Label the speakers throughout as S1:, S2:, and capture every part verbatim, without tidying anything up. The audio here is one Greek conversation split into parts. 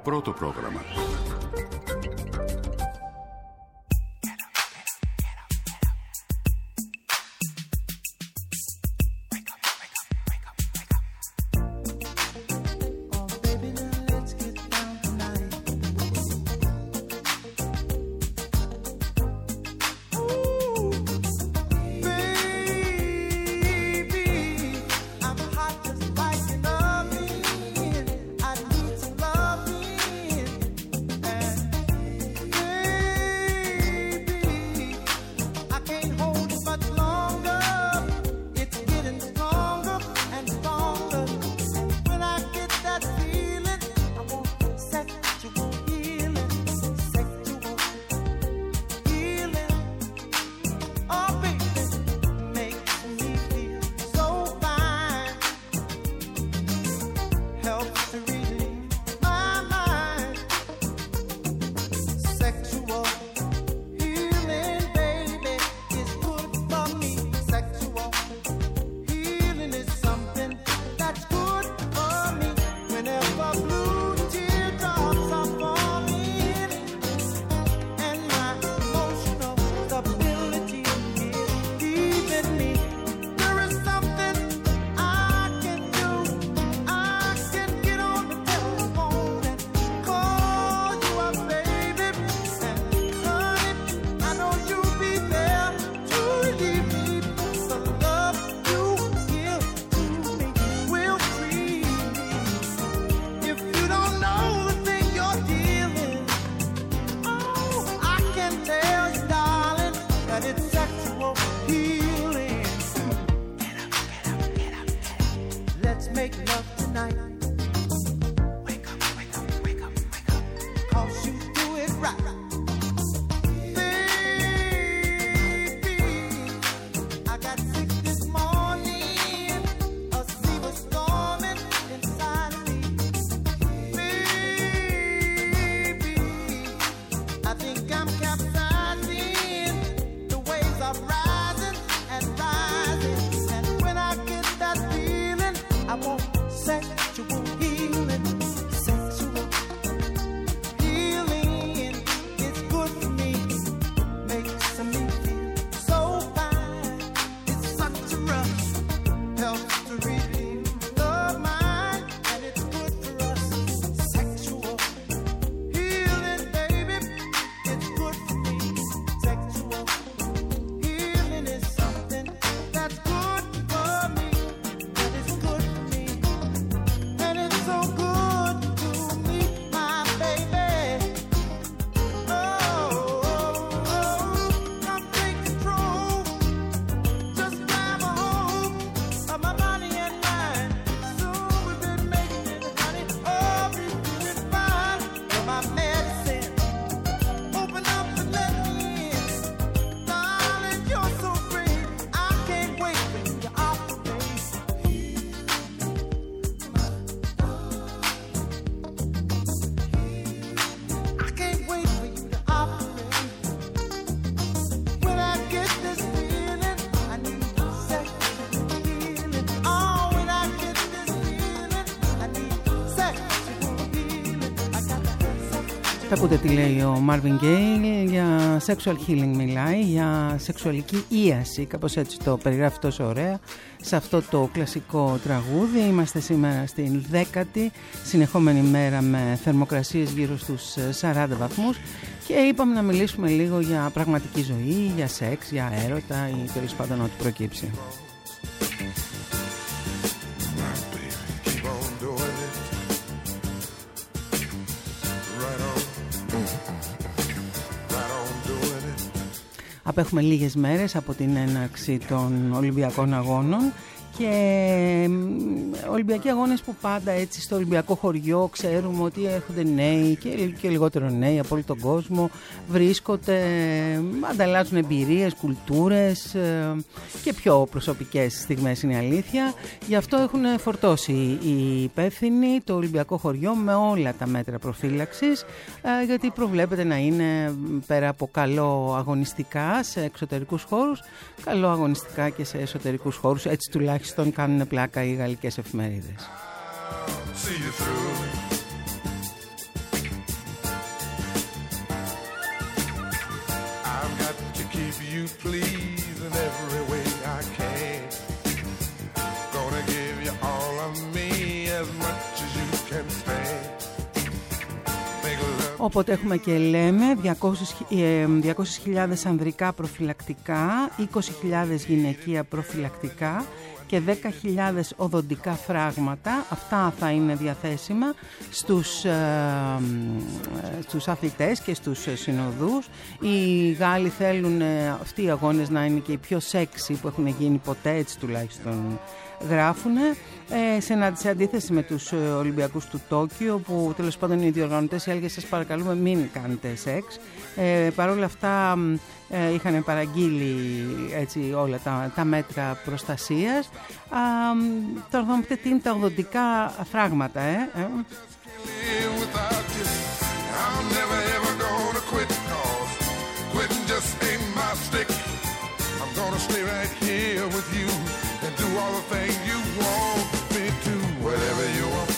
S1: Πρώτο πρόγραμμα.
S2: Θα ακούτε τι λέει ο Marvin Gaye, για sexual healing μιλάει, για σεξουαλική ίαση, κάπως έτσι το περιγράφει τόσο ωραία σε αυτό το κλασικό τραγούδι. Είμαστε σήμερα στην δέκατη συνεχόμενη μέρα με θερμοκρασίες γύρω στους σαράντα βαθμούς και είπαμε να μιλήσουμε λίγο για πραγματική ζωή, για σεξ, για έρωτα ή τέλος πάντων ό,τι προκύψει. Απέχουμε λίγες μέρες από την έναρξη των Ολυμπιακών Αγώνων και Ολυμπιακοί αγώνες που πάντα έτσι στο Ολυμπιακό χωριό ξέρουμε ότι έρχονται νέοι και, και λιγότερο νέοι από όλο τον κόσμο, βρίσκονται, ανταλλάζουν εμπειρίες, κουλτούρες και πιο προσωπικές στιγμές, είναι η αλήθεια. Γι' αυτό έχουν φορτώσει οι υπεύθυνοι το Ολυμπιακό χωριό με όλα τα μέτρα προφύλαξης, γιατί προβλέπεται να είναι πέρα από καλό αγωνιστικά σε εξωτερικούς χώρους, καλό αγωνιστικά και σε εσωτερικούς χώρους, έτσι τουλάχιστον στον κάνουν πλάκα οι γαλλικές εφημερίδες.
S1: keep you pleased in every way I can. Gonna give you all of me as much as you can stand.
S2: Οπότε έχουμε και λέμε διακόσιες χιλιάδες ανδρικά προφυλακτικά, είκοσι χιλιάδες γυναικεία προφυλακτικά και δέκα χιλιάδες οδοντικά φράγματα. Αυτά θα είναι διαθέσιμα στους, ε, στους αθλητές και στους συνοδούς. Οι Γάλλοι θέλουν ε, αυτοί οι αγώνες να είναι και οι πιο σεξι που έχουν γίνει ποτέ, έτσι τουλάχιστον γράφουν, ε, σε, σε αντίθεση με τους ε, Ολυμπιακούς του Τόκιο, που τέλος πάντων οι διοργανωτές έλεγαν σας παρακαλούμε μην κάνετε σεξ. Ε, Παρ' όλα αυτά ε, είχαν παραγγείλει έτσι όλα τα, τα μέτρα προστασίας. Α, τώρα θα μου πείτε τι είναι τα οδοντικά φράγματα, ε, ε.
S1: All the things you want me to, whatever you want.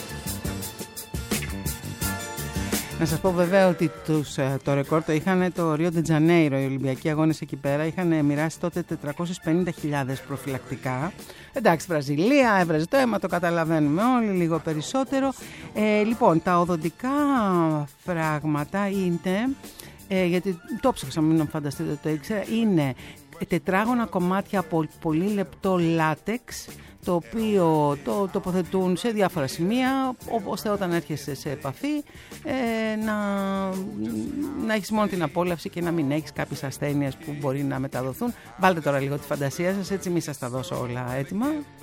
S2: Να σας πω βέβαια ότι τους, το ρεκόρ το είχαν το Ρίο ντε Τζανέιρο, οι Ολυμπιακοί αγώνες εκεί πέρα. Είχαν μοιράσει τότε τετρακόσιες πενήντα χιλιάδες προφυλακτικά. Εντάξει, Βραζιλία, έβραζε το αίμα, το καταλαβαίνουμε όλοι, λίγο περισσότερο. Ε, λοιπόν, τα οδοντικά φράγματα είναι, ε, γιατί το ψάξα, μην φανταστείτε ότι το ήξερα, είναι τετράγωνα κομμάτια από πολύ λεπτό λάτεξ, το οποίο το τοποθετούν σε διάφορα σημεία, ώστε όταν έρχεσαι σε επαφή ε, να, να έχεις μόνο την απόλαυση και να μην έχεις κάποιες ασθένειες που μπορεί να μεταδοθούν. Βάλτε τώρα λίγο τη φαντασία σας, έτσι μη σας τα δώσω όλα έτοιμα.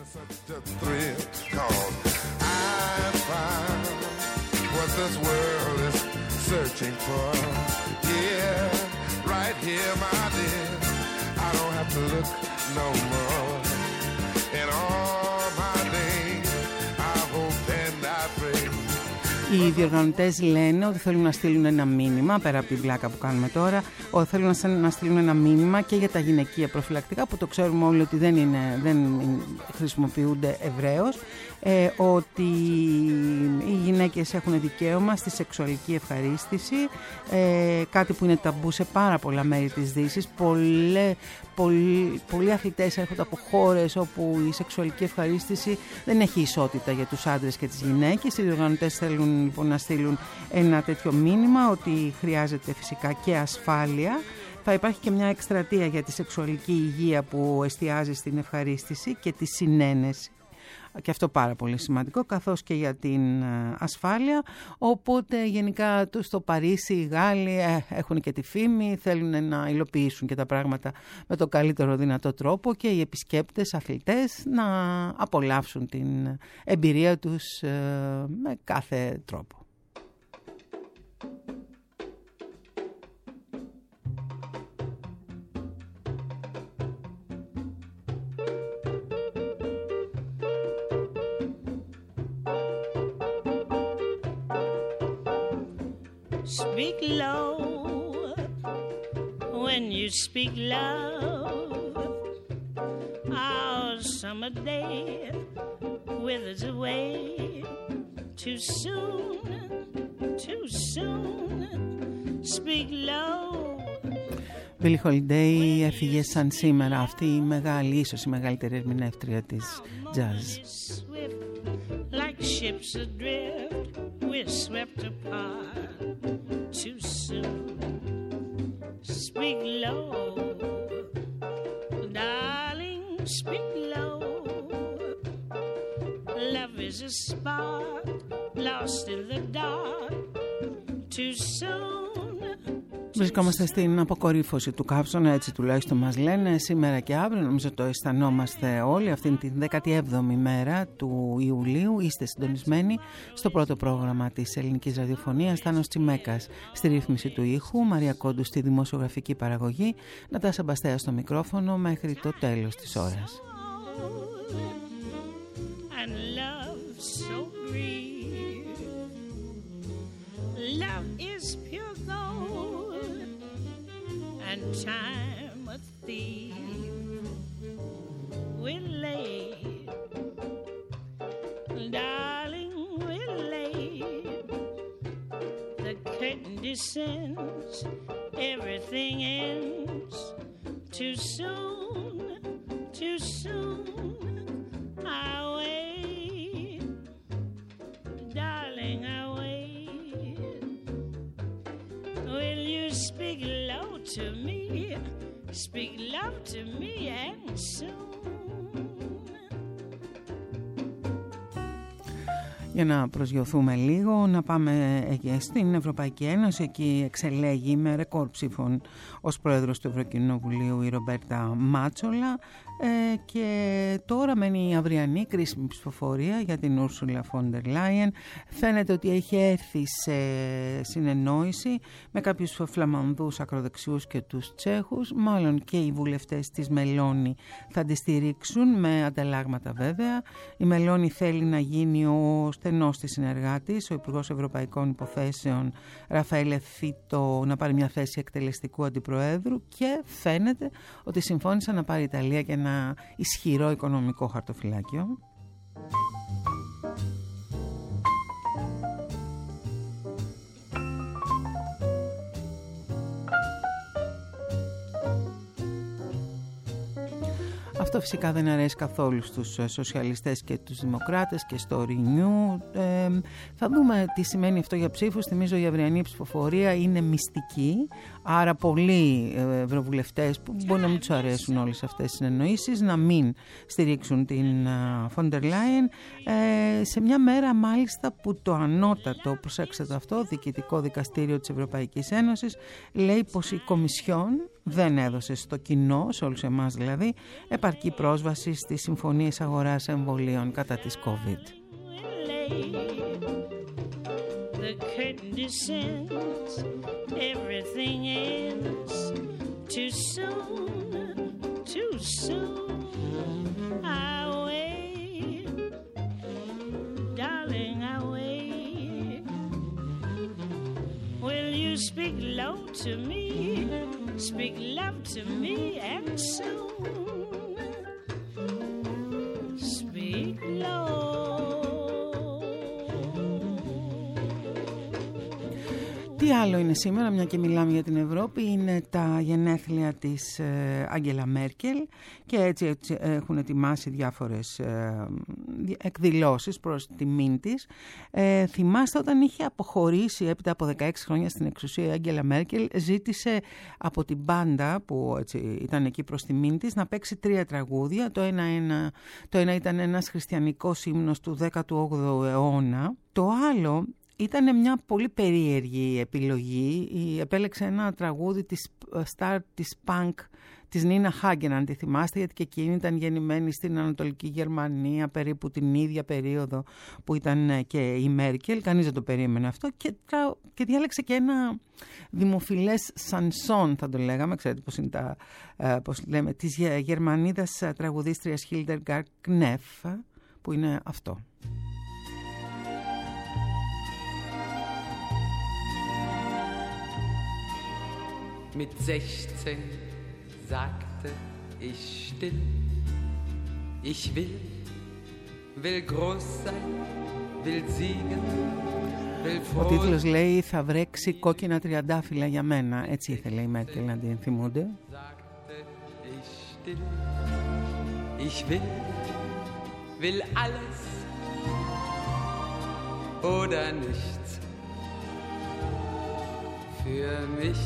S1: I don't have to look no more. In all my days, I hope and I pray.
S2: Οι διοργανωτές λένε ότι θέλουν να στείλουν ένα μήνυμα, πέρα από την πλάκα που κάνουμε τώρα, ότι θέλουν να στείλουν ένα μήνυμα και για τα γυναικεία προφυλακτικά, που το ξέρουμε όλοι ότι δεν, είναι, δεν χρησιμοποιούνται ευρέως, ε, ότι οι γυναίκες έχουν δικαίωμα στη σεξουαλική ευχαρίστηση, ε, κάτι που είναι ταμπού σε πάρα πολλά μέρη της Δύσης. Πολλοί, πολλοί, πολλοί αθλητές έρχονται από χώρες όπου η σεξουαλική ευχαρίστηση δεν έχει ισότητα για τους άντρες και τις γυναίκες. Οι διοργανωτές θέλουν λοιπόν να στείλουν ένα τέτοιο μήνυμα, ότι χρειάζεται φυσικά και ασφάλεια. Θα υπάρχει και μια εκστρατεία για τη σεξουαλική υγεία που εστιάζει στην ευχαρίστηση και τη συνένεση. Και αυτό πάρα πολύ σημαντικό, καθώς και για την ασφάλεια. Οπότε γενικά στο Παρίσι οι Γάλλοι έχουν και τη φήμη, θέλουν να υλοποιήσουν και τα πράγματα με το καλύτερο δυνατό τρόπο και οι επισκέπτες, αθλητές να απολαύσουν την εμπειρία τους με κάθε τρόπο.
S3: Speak low when you speak love. Our summer day withers away too soon, too soon. Speak low.
S2: Billie Holiday έφυγε σαν σήμερα, αυτή η μεγάλη, ίσως η μεγαλύτερη ερμηνεύτρια της jazz.
S3: Like ships adrift, we're swept apart too soon. Speak low, darling, speak low. Love is a spark lost in the dark too soon.
S2: Βρισκόμαστε στην αποκορύφωση του κάψωνα, έτσι τουλάχιστον μας λένε σήμερα και αύριο. Νομίζω το αισθανόμαστε όλοι αυτήν την δέκατη έβδομη μέρα του Ιουλίου. Είστε συντονισμένοι στο πρώτο πρόγραμμα της ελληνικής ραδιοφωνίας. Θάνος Τσιμέκας στη ρύθμιση του ήχου, Μαρία Κόντου στη δημοσιογραφική παραγωγή, Νατάσα Μπαστέα στο μικρόφωνο μέχρι το τέλος της ώρας. And time a thief, we're late, darling, we're late. The curtain descends, everything ends
S3: too soon, too soon. I wait, darling, I wait. Will you speak low to me? Speak low to me and soon.
S2: Για να προσγειωθούμε λίγο, να πάμε στην Ευρωπαϊκή Ένωση. Εκεί εξελέγει με ρεκόρ ψήφων ως πρόεδρος του Ευρωκοινοβουλίου η Ρομπέρτα Μάτσολα, ε, και τώρα μένει η αυριανή κρίσιμη ψηφοφορία για την Ούρσουλα φον ντερ Λάιεν. Φαίνεται ότι έχει έρθει σε συνεννόηση με κάποιους φλαμανδούς ακροδεξιούς και τους Τσέχους. Μάλλον και οι βουλευτές της Μελώνη θα τη στηρίξουν, με ανταλλάγματα βέβαια. Η Μελώνη θέλει να γίνει ο στενός της συνεργάτης, ο Υπουργός Ευρωπαϊκών Υποθέσεων Ραφαέλε Φίτο, να πάρει μια θέση εκτελεστικού αντιπροέδρου, και φαίνεται ότι συμφώνησαν να πάρει η Ιταλία και ένα ισχυρό οικονομικό χαρτοφυλάκιο. Αυτό φυσικά δεν αρέσει καθόλου στους σοσιαλιστές και τους δημοκράτες και στο Renew. Ε, θα δούμε τι σημαίνει αυτό για ψήφους. Θυμίζω η αυριανή ψηφοφορία είναι μυστική, άρα πολλοί ευρωβουλευτές που μπορεί να μην τους αρέσουν όλες αυτές τις συνεννοήσεις να μην στηρίξουν την φον ντερ Λάιεν, ε, σε μια μέρα μάλιστα που το ανώτατο, προσέξτε το αυτό, διοικητικό δικαστήριο της Ευρωπαϊκής Ένωσης λέει πως η Κομισιόν δεν έδωσε στο κοινό, σε όλους εμάς δηλαδή, επαρκή πρόσβαση στις συμφωνίες αγοράς εμβολίων κατά της COVID.
S3: The curtain descends, everything ends too soon, too soon. I wait, darling, I wait. Will you speak low to me? Speak love to me and soon. Speak low.
S2: Τι άλλο είναι σήμερα, μια και μιλάμε για την Ευρώπη, είναι τα γενέθλια της Άγγελα Μέρκελ, και έτσι, έτσι έχουν ετοιμάσει διάφορες ε, εκδηλώσεις προς τιμήν της. Ε, θυμάστε όταν είχε αποχωρήσει έπειτα από δεκαέξι χρόνια στην εξουσία η Άγγελα Μέρκελ, ζήτησε από την μπάντα που έτσι, ήταν εκεί προς τιμήν της να παίξει τρία τραγούδια. Το ένα, ένα, το ένα ήταν ένας χριστιανικός ύμνος του δέκατου όγδοου αιώνα. Το άλλο ήταν μια πολύ περίεργη επιλογή. Επέλεξε ένα τραγούδι της star της punk της Νίνα Χάγκεν, αν τη θυμάστε, γιατί και εκείνη ήταν γεννημένη στην Ανατολική Γερμανία περίπου την ίδια περίοδο που ήταν και η Μέρκελ. Κανείς δεν το περίμενε αυτό, και, τρα... και διάλεξε και ένα δημοφιλές σανσόν, θα το λέγαμε, ξέρετε πώς είναι τα, πώς λέμε, της Γερμανίδας τραγουδίστριας Hildegard Knef, που είναι αυτό.
S4: Mit sechzehn sagte ich still, ich will, will groß sein, will siegen, will froh.
S2: Ο τίτλος λέει «Θα βρέξει κόκκινα τριαντάφυλλα για μένα». Έτσι ήθελε η Μέρκελ να την θυμούνται.
S4: Sagte ich still, ich will, will alles oder nichts. Für mich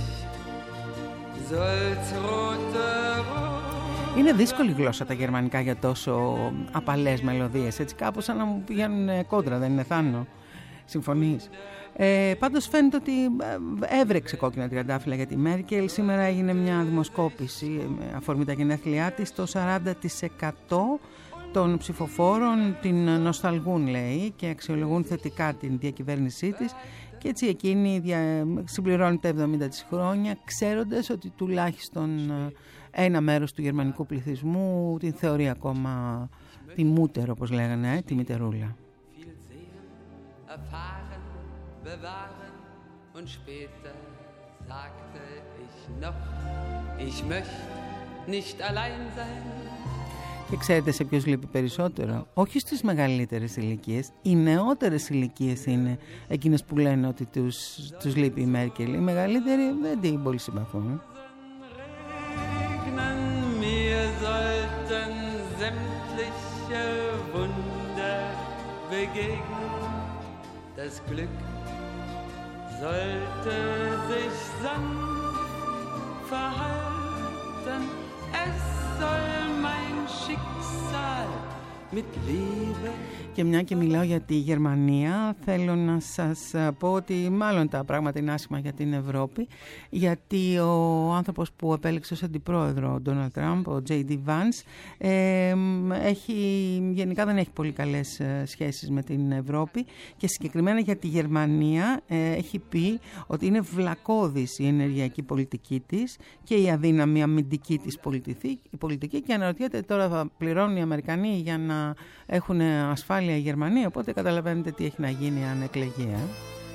S2: είναι δύσκολη γλώσσα τα γερμανικά για τόσο απαλές μελωδίες, έτσι κάπως σαν να μου πηγαίνουν κόντρα, δεν είναι Θάνο? Συμφωνείς? Ε, πάντως φαίνεται ότι έβρεξε κόκκινα τριαντάφυλλα για τη Μέρκελ. Σήμερα έγινε μια δημοσκόπηση αφορμή τα γενέθλιά της. Το σαράντα τοις εκατό των ψηφοφόρων την νοσταλγούν, λέει, και αξιολογούν θετικά την διακυβέρνησή της. Και έτσι εκείνη συμπληρώνει τα εβδομήντα της χρόνια, ξέροντας ότι τουλάχιστον ένα μέρος του γερμανικού πληθυσμού την θεωρεί ακόμα τη μούτερο, όπως λέγανε, ε, τη μητερούλα. Και ξέρετε σε ποιος λείπει περισσότερο? Όχι στις μεγαλύτερες ηλικίες. Οι νεότερες ηλικίες είναι εκείνες που λένε ότι τους, τους λείπει η Μέρκελ. Οι μεγαλύτεροι δεν την πολύ συμπαθούν.
S4: sollten sämtliche Wunder begegnen. Das Glück sollte sich sanft verhalten. Es soll mein Schicksal mit Liebe.
S2: Και μια και μιλάω για τη Γερμανία, θέλω να σας πω ότι μάλλον τα πράγματα είναι άσχημα για την Ευρώπη, γιατί ο άνθρωπος που επέλεξε ως αντιπρόεδρο, ο Ντόναλντ Τραμπ, ο τζέι ντι Vance, ε, έχει, γενικά δεν έχει πολύ καλές σχέσεις με την Ευρώπη και συγκεκριμένα για τη Γερμανία ε, έχει πει ότι είναι βλακώδης η ενεργειακή πολιτική της και η αδύναμη αμυντική της πολιτική, πολιτική και αναρωτιέται τώρα θα πληρώνουν οι Αμερικανοί για να έχουν ασφάλεια η Γερμανία, οπότε καταλαβαίνετε τι έχει να γίνει αν εκλεγεί. Ε?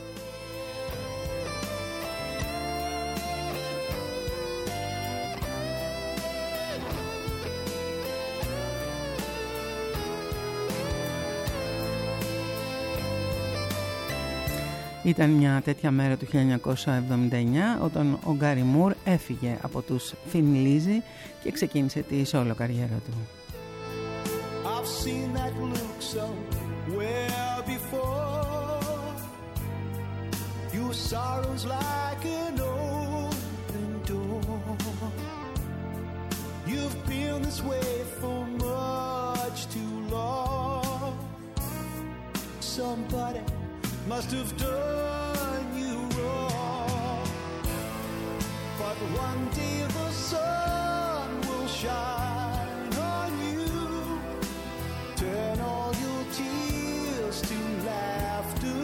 S2: Ήταν μια τέτοια μέρα του χίλια εννιακόσια εβδομήντα εννιά όταν ο Γκάρι Μουρ έφυγε από τους Thin Lizzy και ξεκίνησε τη σόλο καριέρα του.
S5: I've seen that look somewhere before. Your sorrow's like an open door. You've been this way for much too long. Somebody must have done you wrong. But one day the sun will shine on you. Turn all your tears to laughter.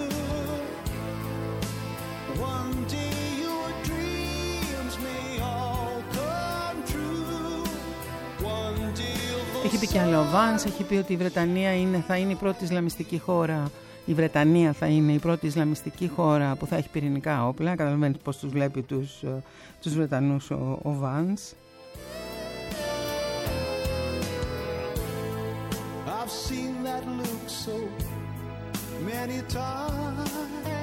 S5: One day your dreams may all come true. One day the
S2: Έχει πει κι άλλο ο Vance, έχει πει ότι η Βρετανία είναι, θα είναι η πρώτη Ισλαμιστική χώρα. Η Βρετανία θα είναι η πρώτη Ισλαμιστική χώρα που θα έχει πυρηνικά όπλα. Καταλαβαίνετε πώς τους βλέπει τους, τους Βρετανούς ο, ο Vance.
S5: I've seen that look so many times.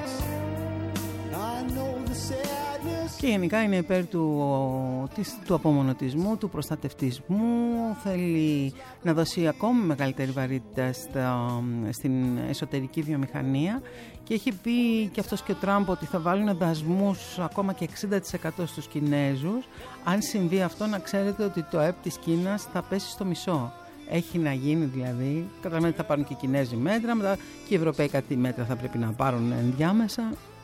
S5: I know the sadness.
S2: Και γενικά είναι υπέρ του, της, του απομονωτισμού, του προστατευτισμού. Θέλει να δώσει ακόμη μεγαλύτερη βαρύτητα στα, στην εσωτερική βιομηχανία. Και έχει πει και αυτός και ο Τραμπ ότι θα βάλουν δασμούς ακόμα και εξήντα τοις εκατό στους Κινέζους. Αν συμβεί αυτό, να ξέρετε ότι το ΑΕΠ της Κίνας θα πέσει στο μισό. Έχει να γίνει δηλαδή, καταλαβαίνετε θα πάρουν και οι Κινέζοι μέτρα, μετά και οι Ευρωπαίοι κάτι μέτρα θα πρέπει να πάρουν ενδιάμεσα.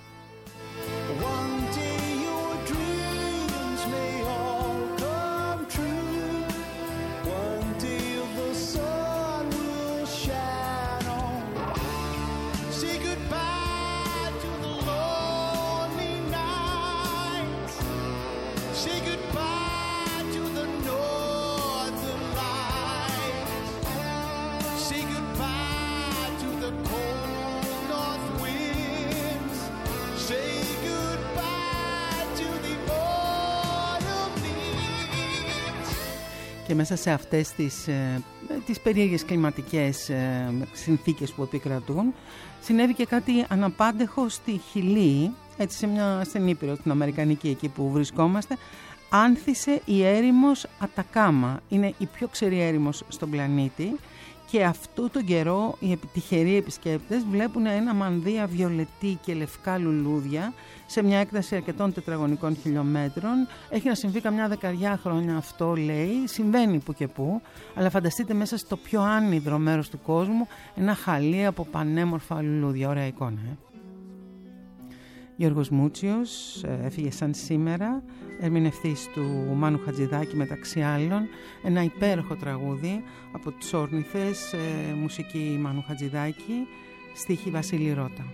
S2: Και μέσα σε αυτές τις, ε, τις περίεργες κλιματικές ε, συνθήκες που επικρατούν, συνέβη και κάτι αναπάντεχο στη Χιλή, έτσι σε μια στην Ήπειρο, την Αμερικανική εκεί που βρισκόμαστε. Άνθησε η έρημος Ατακάμα, είναι η πιο ξερή έρημος στον πλανήτη και αυτού τον καιρό οι τυχεροί επισκέπτες βλέπουν ένα μανδύα βιολετή και λευκά λουλούδια σε μια έκταση αρκετών τετραγωνικών χιλιόμετρων. Έχει να συμβεί καμιά δεκαριά χρόνια αυτό, λέει, συμβαίνει που και που, αλλά φανταστείτε μέσα στο πιο άνυδρο μέρος του κόσμου ένα χαλί από πανέμορφα λουλούδια. Ωραία εικόνα, ε. Γιώργος Μούτσιος έφυγε σαν σήμερα, ερμηνευτής του Μάνου Χατζηδάκη μεταξύ άλλων, ένα υπέροχο τραγούδι από τους Όρνηθες, μουσική Μάνου Χατζηδάκη, στίχη Βασίλη Ρώτα.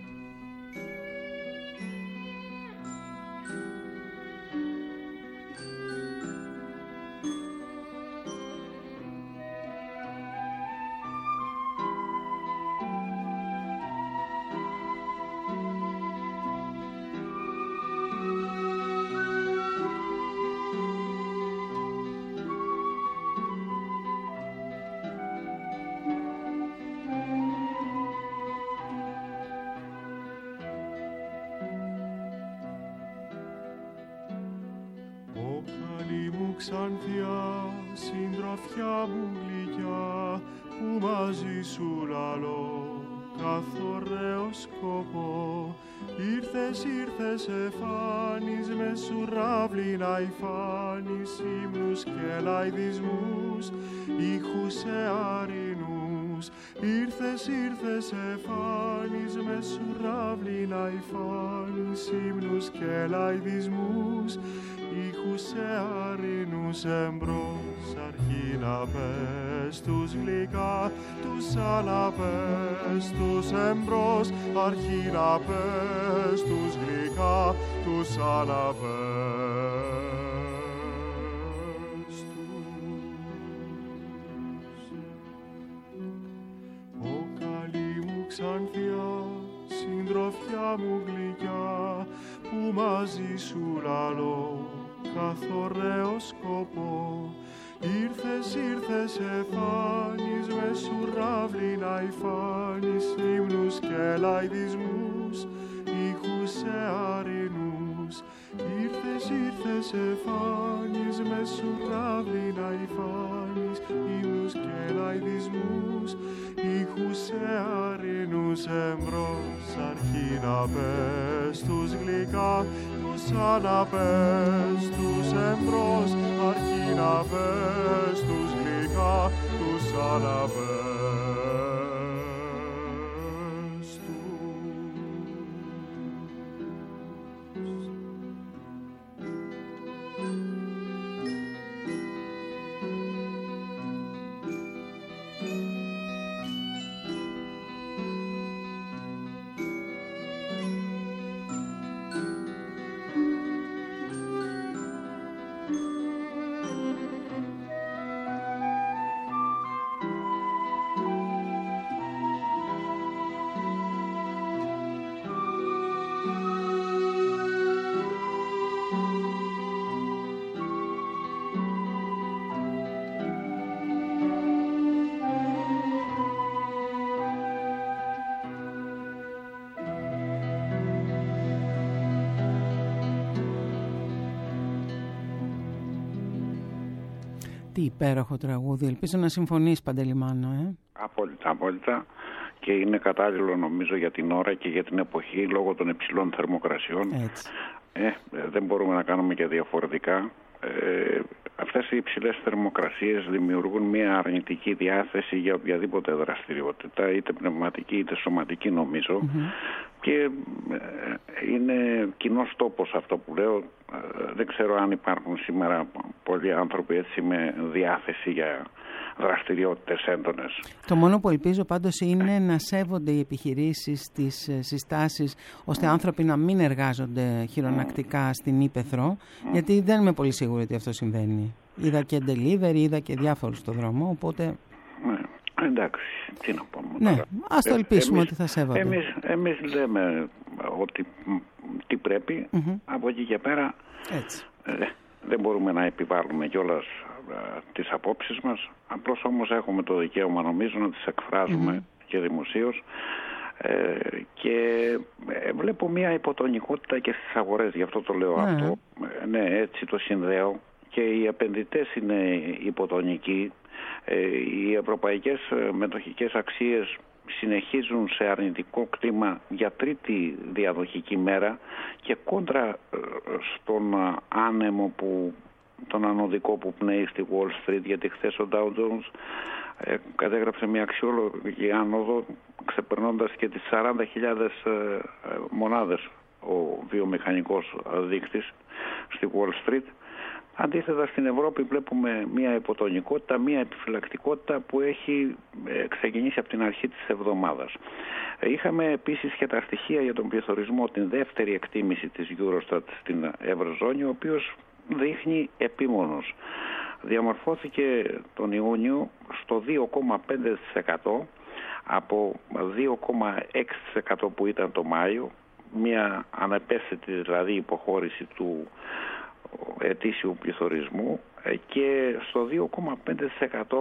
S5: καλή μου ξανθιά, συντροφιά μου γλυκιά, που μαζί σου λαλώ καθ' ωραίο σκοπό. Ήρθες, ήρθες, εφάνεις με σουράβλη να υφάνεις ύμνους και λαϊδισμούς, ήχους εαρινούς. Ήρθες, ήρθες, εφάνεις με σουράβλη να υφάνεις ύμνους και λαϊδισμούς, ήχους εαρινούς. Εμπρός αρχίνα πες τους γλυκά, τους αναπες τους εμπρός αρχίνα πες τους γλυκά, τους αναπες τους. Ω καλή μου ξανθιά, συντροφιά μου γλυκιά, που μαζί σου λαλώ καθ' ωραίο σκοπό. Ήρθες, ήρθες, εφάνεις με σουράβλη να υφάνεις ύμνους και λαϊδισμούς, ήχους εαρινούς. Ήρθες, ήρθες, εφάνεις με σουράβλη να υφάνεις ύμνους και λαϊδισμούς, ήχους εαρινούς. Εμπρός αρχίνα πες τους γλυκά, τους αναπες τους εμπρός αρχίνα πες τους γλυκά, τους αναπες τους.
S2: Τι υπέροχο τραγούδι. Ελπίζω να συμφωνείς, Παντελημάνο, ε?
S6: Απόλυτα, απόλυτα. Και είναι κατάλληλο νομίζω για την ώρα και για την εποχή λόγω των υψηλών θερμοκρασιών.
S2: Έτσι.
S6: Ε, δεν μπορούμε να κάνουμε και διαφορετικά. Ε, αυτές οι υψηλές θερμοκρασίες δημιουργούν μια αρνητική διάθεση για οποιαδήποτε δραστηριότητα, είτε πνευματική είτε σωματική νομίζω. Mm-hmm. Και ε, είναι κοινός τόπος αυτό που λέω. Ε, δεν ξέρω αν υπάρχουν σήμερα πολλοί άνθρωποι έτσι με διάθεση για δραστηριότητες έντονες.
S2: Το μόνο που ελπίζω πάντως είναι να σέβονται οι επιχειρήσεις τις συστάσεις, ώστε άνθρωποι να μην εργάζονται χειρονακτικά στην ύπαιθρο, γιατί δεν είμαι πολύ σίγουρη ότι αυτό συμβαίνει. Είδα και delivery, είδα και διάφορους στο δρόμο, οπότε...
S6: Ναι. Εντάξει, τι να πούμε.
S2: Ναι,
S6: τώρα.
S2: ας το ελπίσουμε
S6: εμείς,
S2: ότι θα σέβονται.
S6: Εμείς, εμείς λέμε ότι τι πρέπει, mm-hmm. από εκεί και πέρα
S2: Έτσι.
S6: Ε, δεν μπορούμε να επιβάλλουμε κιόλας ε, τις απόψεις μας. Απλώς όμως έχουμε το δικαίωμα νομίζω να τις εκφράζουμε mm-hmm. και δημοσίως. Ε, και ε, βλέπω μια υποτονικότητα και στις αγορές, γι' αυτό το λέω mm-hmm. αυτό. Ε, ναι, έτσι το συνδέω. Και οι επενδυτές είναι υποτονικοί. Οι ευρωπαϊκές μετοχικές αξίες συνεχίζουν σε αρνητικό κλίμα για τρίτη διαδοχική μέρα και κόντρα στον άνεμο που, τον ανωδικό που πνέει στη Wall Street, γιατί χθες ο Dow Jones ε, κατέγραψε μια αξιόλογη άνοδο ξεπερνώντας και τις σαράντα χιλιάδες ε, μονάδες ο βιομηχανικός δείκτης στη Wall Street. Αντίθετα στην Ευρώπη βλέπουμε μια υποτονικότητα, μια επιφυλακτικότητα που έχει ξεκινήσει από την αρχή της εβδομάδας. Είχαμε επίσης και τα στοιχεία για τον πληθωρισμό, την δεύτερη εκτίμηση της Eurostat στην Ευρωζώνη, ο οποίος δείχνει επίμονος. Διαμορφώθηκε τον Ιούνιο στο δύο κόμμα πέντε τοις εκατό από δύο κόμμα έξι τοις εκατό που ήταν το Μάιο, μια ανεπαίσθητη δηλαδή υποχώρηση του ετήσιου πληθωρισμού, και στο δύο κόμμα πέντε τοις εκατό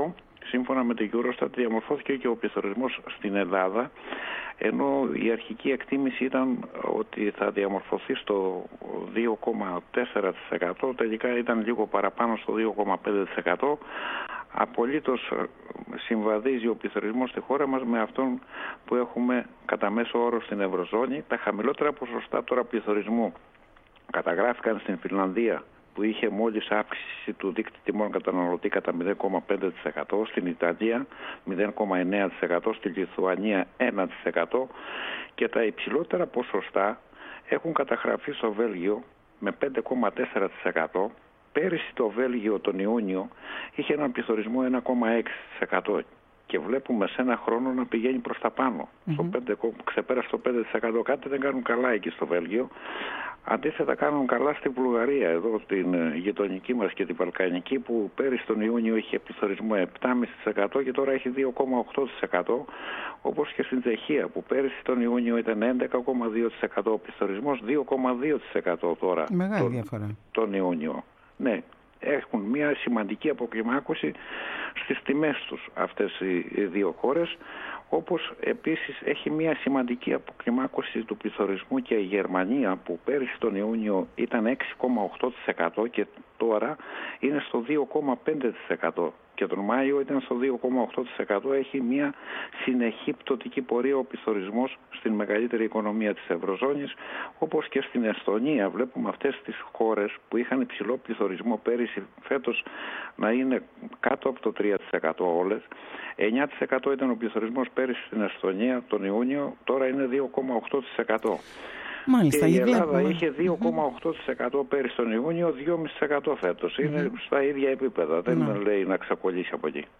S6: σύμφωνα με την Eurostat διαμορφώθηκε και ο πληθωρισμός στην Ελλάδα, ενώ η αρχική εκτίμηση ήταν ότι θα διαμορφωθεί στο δύο κόμμα τέσσερα τοις εκατό, τελικά ήταν λίγο παραπάνω στο δύο κόμμα πέντε τοις εκατό. Απολύτως συμβαδίζει ο πληθωρισμός στη χώρα μας με αυτόν που έχουμε κατά μέσο όρο στην Ευρωζώνη. Τα χαμηλότερα ποσοστά τώρα πληθωρισμού καταγράφηκαν στην Φινλανδία, που είχε μόλις αύξηση του δείκτη τιμών καταναλωτή κατά μηδέν κόμμα πέντε τοις εκατό, στην Ιταλία μηδέν κόμμα εννέα τοις εκατό, στη Λιθουανία ένα τοις εκατό και τα υψηλότερα ποσοστά έχουν καταγραφεί στο Βέλγιο με πέντε κόμμα τέσσερα τοις εκατό. Πέρυσι το Βέλγιο τον Ιούνιο είχε έναν πληθωρισμό ένα κόμμα έξι τοις εκατό και βλέπουμε σε ένα χρόνο να πηγαίνει προς τα πάνω. Mm-hmm. Στο πέντε, ξεπέρασε το πέντε τοις εκατό. Κάτι δεν κάνουν καλά εκεί στο Βέλγιο. Αντίθετα κάνουν καλά στη Βουλγαρία, εδώ την γειτονική μας και την Βαλκανική, που πέρυσι τον Ιούνιο είχε πληθωρισμό επτά κόμμα πέντε τοις εκατό και τώρα έχει δύο κόμμα οκτώ τοις εκατό, όπως και στην Τσεχία που πέρυσι τον Ιούνιο ήταν έντεκα κόμμα δύο τοις εκατό, ο πληθωρισμός δύο κόμμα δύο τοις εκατό τώρα.
S2: Μεγάλη
S6: τον,
S2: διαφορά.
S6: Τον Ιούνιο. Ναι, έχουν μια σημαντική αποκλιμάκωση στις τιμές τους αυτές οι δύο χώρες, όπως επίσης έχει μια σημαντική αποκλιμάκωση του πληθωρισμού και η Γερμανία, που πέρυσι τον Ιούνιο ήταν έξι κόμμα οκτώ τοις εκατό και τώρα είναι στο δύο κόμμα πέντε τοις εκατό και τον Μάιο ήταν στο δύο κόμμα οκτώ τοις εκατό. Έχει μια συνεχή πτωτική πορεία ο πληθωρισμός στην μεγαλύτερη οικονομία της Ευρωζώνης, όπως και στην Εσθονία. Βλέπουμε αυτές τις χώρες που είχαν υψηλό πληθωρισμό πέρυσι, φέτος να είναι κάτω από το τρία τοις εκατό όλες. εννέα τοις εκατό ήταν ο πληθωρισμός πέρυσι στην Εσθονία τον Ιούνιο, τώρα είναι δύο κόμμα οκτώ τοις εκατό.
S2: Μάλιστα,
S6: και η Ελλάδα
S2: βλέπουμε.
S6: είχε δύο κόμμα οκτώ τοις εκατό πέρυσι τον Ιούνιο, δύο κόμμα πέντε τοις εκατό φέτος. Είναι mm-hmm. στα ίδια επίπεδα, δεν mm-hmm. λέει να ξακολλήσει από εκεί.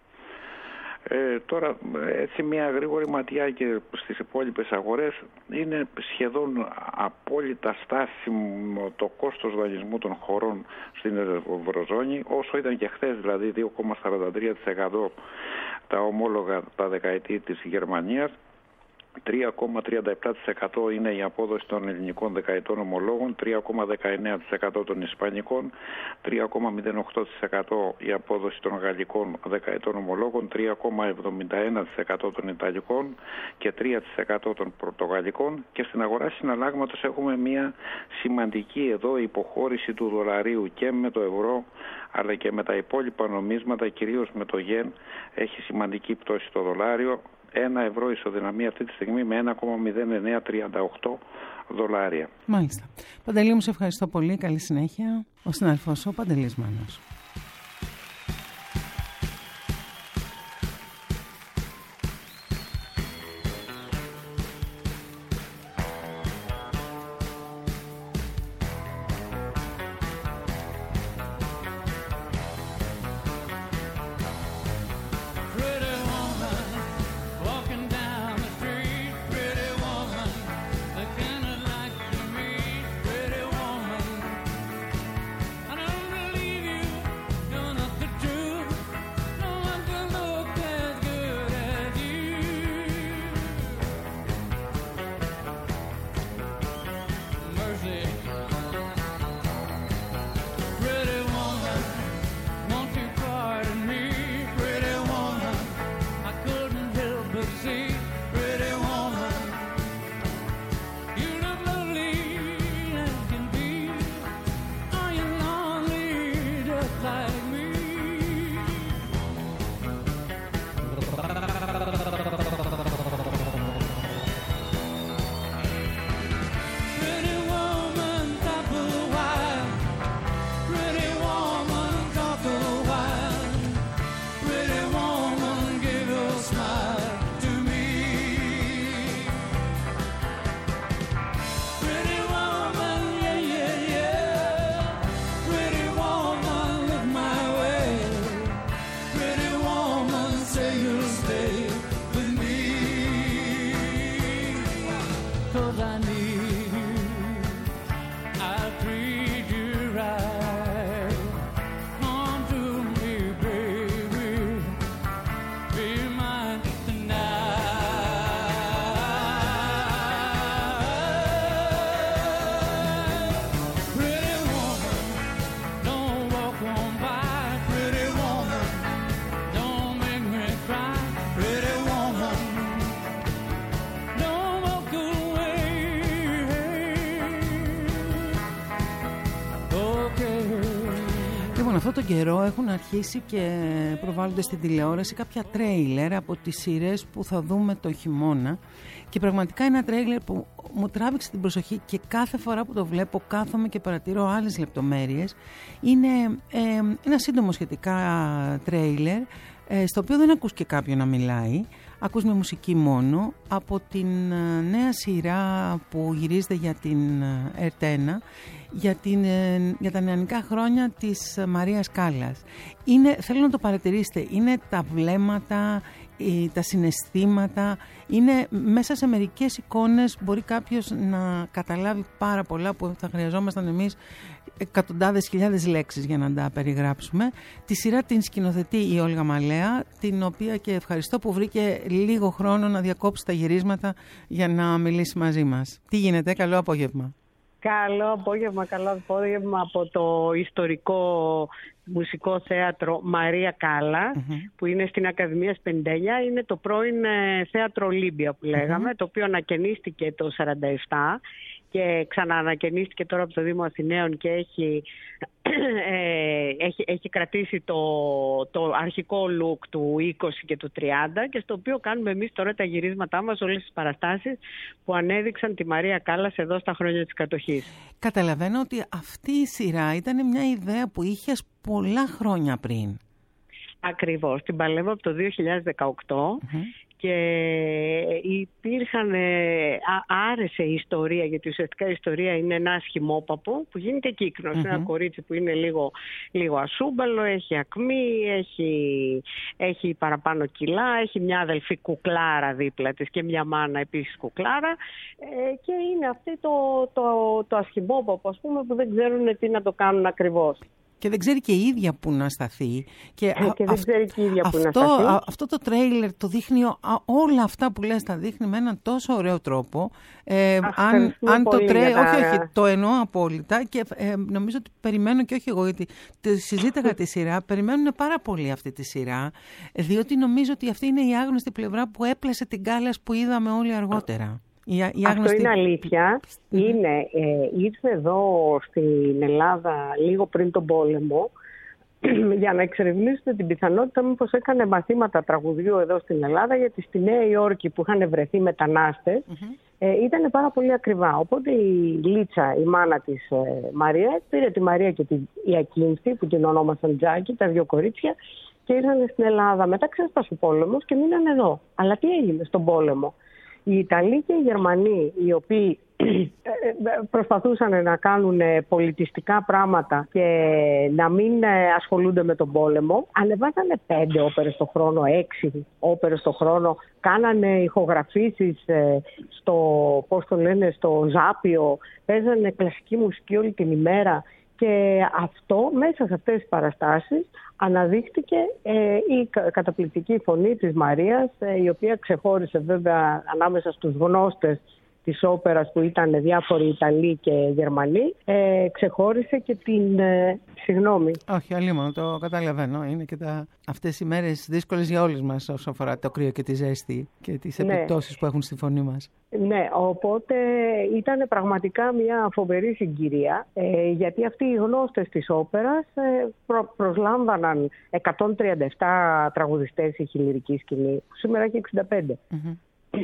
S6: Ε, τώρα έτσι μια γρήγορη ματιά και στις υπόλοιπες αγορές, είναι σχεδόν απόλυτα στάσιμο το κόστος δανεισμού των χωρών στην Ευρωζώνη, όσο ήταν και χθες, δηλαδή δύο κόμμα σαράντα τρία τοις εκατό τα ομόλογα τα δεκαετή της Γερμανίας, τρία κόμμα τριάντα επτά τοις εκατό είναι η απόδοση των ελληνικών δεκαετών ομολόγων, τρία κόμμα δεκαεννέα τοις εκατό των ισπανικών, τρία κόμμα μηδέν οκτώ τοις εκατό η απόδοση των γαλλικών δεκαετών ομολόγων, τρία κόμμα εβδομήντα ένα τοις εκατό των ιταλικών και τρία τοις εκατό των πορτογαλικών. Και στην αγορά συναλλάγματος έχουμε μια σημαντική εδώ υποχώρηση του δολαρίου και με το ευρώ, αλλά και με τα υπόλοιπα νομίσματα, κυρίως με το γεν έχει σημαντική πτώση το δολάριο. Ένα ευρώ ισοδυναμεί αυτή τη στιγμή με ένα κόμμα μηδέν εννέα τριάντα οκτώ δολάρια.
S2: Μάλιστα. Παντελή μου, σε ευχαριστώ πολύ. Καλή συνέχεια. Ο συνάδελφος ο Παντελής Μάνος.
S7: I don't believe you.
S2: Λοιπόν, αυτόν τον καιρό έχουν αρχίσει και προβάλλονται στην τηλεόραση κάποια τρέιλερ από τις σειρές που θα δούμε το χειμώνα και πραγματικά ένα τρέιλερ που μου τράβηξε την προσοχή και κάθε φορά που το βλέπω κάθομαι και παρατηρώ άλλες λεπτομέρειες. Είναι ε, ένα σύντομο σχετικά τρέιλερ ε, στο οποίο δεν ακούς και κάποιον να μιλάει, ακούς με μουσική μόνο, από την νέα σειρά που γυρίζεται για την Ερτ ένα για, την, για τα νεανικά χρόνια της Μαρίας Κάλλας. Είναι, θέλω να το παρατηρήσετε, είναι τα βλέμματα, τα συναισθήματα, είναι μέσα σε μερικές εικόνες μπορεί κάποιος να καταλάβει πάρα πολλά που θα χρειαζόμασταν εμείς εκατοντάδες χιλιάδες λέξεις για να τα περιγράψουμε. Τη σειρά την σκηνοθετεί η Όλγα Μαλέα, την οποία και ευχαριστώ που βρήκε λίγο χρόνο να διακόψει τα γυρίσματα για να μιλήσει μαζί μας. Τι γίνεται, καλό απόγευμα.
S7: Καλό απόγευμα, καλό απόγευμα από το ιστορικό μουσικό θέατρο Μαρία Κάλλας, mm-hmm. που είναι στην Ακαδημίας πενήντα εννιά. Είναι το πρώην ε, θέατρο Ολύμπια που λέγαμε, mm-hmm. το οποίο ανακαινίστηκε το σαράντα επτά και ξαναανακαινίστηκε τώρα από το Δήμο Αθηναίων και έχει, ε, έχει, έχει κρατήσει το, το αρχικό look του είκοσι και του τριάντα και στο οποίο κάνουμε εμείς τώρα τα γυρίσματά μας, όλες τις παραστάσεις που ανέδειξαν τη Μαρία Κάλλας εδώ στα χρόνια της κατοχής.
S2: Καταλαβαίνω ότι αυτή η σειρά ήταν μια ιδέα που είχες πολλά χρόνια πριν. Ακριβώς,
S7: την παλεύω από το δύο χιλιάδες δεκαοκτώ mm-hmm. και υπήρχαν, άρεσε η ιστορία, γιατί ουσιαστικά η ιστορία είναι ένα σχημόπαπο που γίνεται κύκνος, mm-hmm. ένα κορίτσι που είναι λίγο, λίγο ασούμπαλο, έχει ακμή, έχει, έχει παραπάνω κιλά, έχει μια αδελφή κουκλάρα δίπλα της και μια μάνα επίσης κουκλάρα και είναι αυτή το, το, το ασχημόπαπο, ας πούμε, που δεν ξέρουν τι να το κάνουν ακριβώς.
S2: Και δεν ξέρει και η ίδια που να σταθεί.
S7: Και, ε, και δεν ξέρει και η ίδια
S2: αυτό,
S7: που να σταθεί.
S2: Α, αυτό το τρέιλερ το δείχνει, α, όλα αυτά που λες τα δείχνει με έναν τόσο ωραίο τρόπο. Ε, Αχ, αν αν το τρέιλερ, τα... όχι, όχι, το εννοώ απόλυτα και ε, νομίζω ότι περιμένω και όχι εγώ, γιατί συζήταγα τη σειρά, περιμένουν πάρα πολύ αυτή τη σειρά, διότι νομίζω ότι αυτή είναι η άγνωστη πλευρά που έπλασε την Κάλλας που είδαμε όλοι αργότερα. Η, η άγνωστη...
S7: Αυτό είναι αλήθεια. Mm-hmm. Είναι, ε, ήρθε εδώ στην Ελλάδα λίγο πριν τον πόλεμο για να εξερευνήσετε την πιθανότητα μήπως έκανε μαθήματα τραγουδιού εδώ στην Ελλάδα, γιατί στη Νέα Υόρκη που είχαν βρεθεί μετανάστες mm-hmm. ε, ήταν πάρα πολύ ακριβά. Οπότε η Λίτσα, η μάνα της ε, Μαρία, πήρε τη Μαρία και την Ιακίνθη που την ονόμασαν Τζάκη, τα δύο κορίτσια, και ήρθαν στην Ελλάδα. Μετά ξέσπασε ο πόλεμος και μείναν εδώ. Αλλά τι έγινε στον πόλεμο? Οι Ιταλοί και οι Γερμανοί, οι οποίοι προσπαθούσαν να κάνουν πολιτιστικά πράγματα και να μην ασχολούνται με τον πόλεμο, ανεβάζανε πέντε όπερες το χρόνο, έξι όπερες το χρόνο, κάνανε ηχογραφήσεις στο, πώς το λένε, στο Ζάπιο, παίζανε κλασική μουσική όλη την ημέρα. Και αυτό μέσα σε αυτές τις παραστάσεις αναδείχτηκε ε, η καταπληκτική φωνή της Μαρίας, ε, η οποία ξεχώρισε βέβαια ανάμεσα στους γνώστες της όπερας που ήταν διάφοροι Ιταλοί και Γερμανοί, ε, ξεχώρισε και την... Ε, συγγνώμη.
S2: Όχι, αλίμονο, το καταλαβαίνω. Είναι και τα, αυτές οι μέρες δύσκολες για όλους μας όσο αφορά το κρύο και τη ζέστη και τις ναι. επιπτώσεις που έχουν στη φωνή μας.
S7: Ναι, οπότε ήταν πραγματικά μια φοβερή συγκυρία, ε, γιατί αυτοί οι γνώστες της όπερας ε, προ, προσλάμβαναν εκατόν τριάντα επτά τραγουδιστές η χιλιρική σκηνή, που σήμερα έχει εξήντα πέντε. Mm-hmm.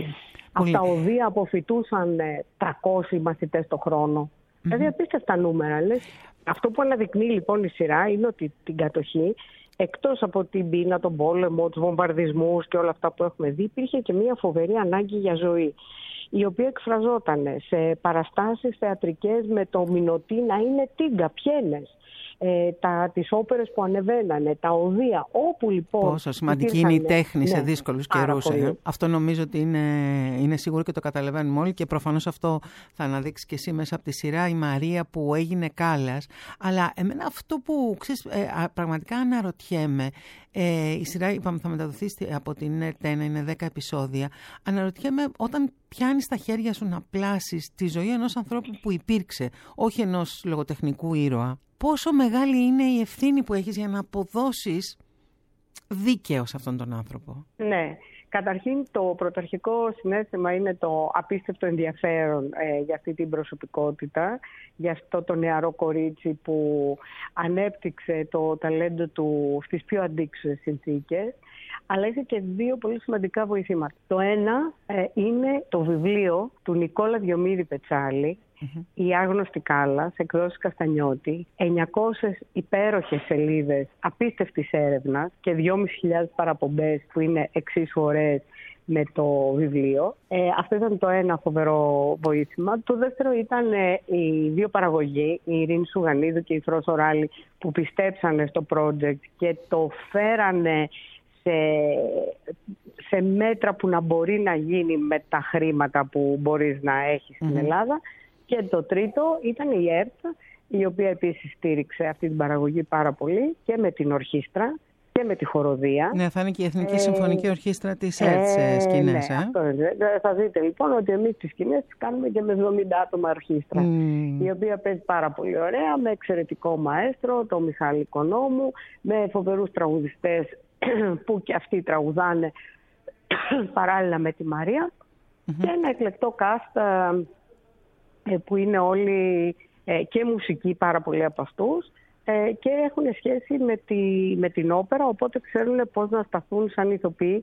S7: Από τα οδεία αποφοιτούσαν τριακόσιοι μαθητές το χρόνο. Mm-hmm. Δηλαδή απίστευτα νούμερα. Λες. Αυτό που αναδεικνύει λοιπόν η σειρά είναι ότι την κατοχή, εκτός από την πείνα, τον πόλεμο, τους βομβαρδισμούς και όλα αυτά που έχουμε δει, υπήρχε και μια φοβερή ανάγκη για ζωή, η οποία εκφραζόταν σε παραστάσεις θεατρικές με το μηνωτή να είναι τίγκα, πιένες. Ε, τα, τις όπερες που ανεβαίνανε, τα οδεία, όπου λοιπόν...
S2: Πόσο σημαντική είναι η τέχνη ναι, σε δύσκολους καιρούς. Ε. Αυτό νομίζω ότι είναι, είναι σίγουρο και το καταλαβαίνουμε όλοι και προφανώς αυτό θα αναδείξει και εσύ μέσα από τη σειρά η Μαρία που έγινε Κάλλας. Αλλά εμένα αυτό που ξέρεις, ε, πραγματικά αναρωτιέμαι, ε, η σειρά είπαμε θα μεταδοθεί από την Ερτ ένα, είναι δέκα επεισόδια, αναρωτιέμαι όταν πιάνεις στα χέρια σου να πλάσεις τη ζωή ενός ανθρώπου που υπήρξε, όχι ενός λογοτεχνικού ήρωα, πόσο μεγάλη είναι η ευθύνη που έχεις για να αποδώσεις δίκαιο σε αυτόν τον άνθρωπο.
S7: Ναι. Καταρχήν, το πρωταρχικό συναίσθημα είναι το απίστευτο ενδιαφέρον ε, για αυτή την προσωπικότητα, για αυτό το νεαρό κορίτσι που ανέπτυξε το ταλέντο του στις πιο αντίξωες συνθήκες. Αλλά είχε και δύο πολύ σημαντικά βοηθήματα. Το ένα ε, είναι το βιβλίο του Νικόλα Διομήδη Πετσάλη, mm-hmm. «Η άγνωστη Κάλλας», εκδόσεις Καστανιώτη, εννιακόσιες υπέροχες σελίδες απίστευτης έρευνας και δυόμισι χιλιάδες παραπομπές που είναι εξίσου ωραίες με το βιβλίο. Ε, αυτό ήταν το ένα φοβερό βοήθημα. Το δεύτερο ήταν ε, οι δύο παραγωγοί, η Ειρήνη Σουγανίδου και η Φρόσο Ράλη, που πιστέψανε στο project και το φέρανε σε, σε μέτρα που να μπορεί να γίνει με τα χρήματα που μπορείς να έχεις στην mm-hmm. Ελλάδα. Και το τρίτο ήταν η ΕΡΤ, η οποία επίσης στήριξε αυτή την παραγωγή πάρα πολύ και με την ορχήστρα και με τη χοροδία. Ναι, θα είναι και η Εθνική ε, Συμφωνική Ορχήστρα της ΕΡΤ σε σκηνές. Ναι, ε? Αυτό είναι. Θα δείτε λοιπόν ότι εμείς τις σκηνές τις κάνουμε και με εβδομήντα άτομα ορχήστρα, mm. η οποία παίζει πάρα πολύ ωραία, με εξαιρετικό μαέστρο, τον Μιχάλη Οικονόμου, με φοβερούς τραγουδιστές που και αυτοί τραγουδάνε παράλληλα με τη Μαρία, mm-hmm. και ένα εκλεκτό cast που είναι όλοι και μουσικοί, πάρα πολλοί από αυτούς, και έχουν σχέση με, τη, με την όπερα, οπότε ξέρουν πώς να σταθούν σαν ηθοποιοί,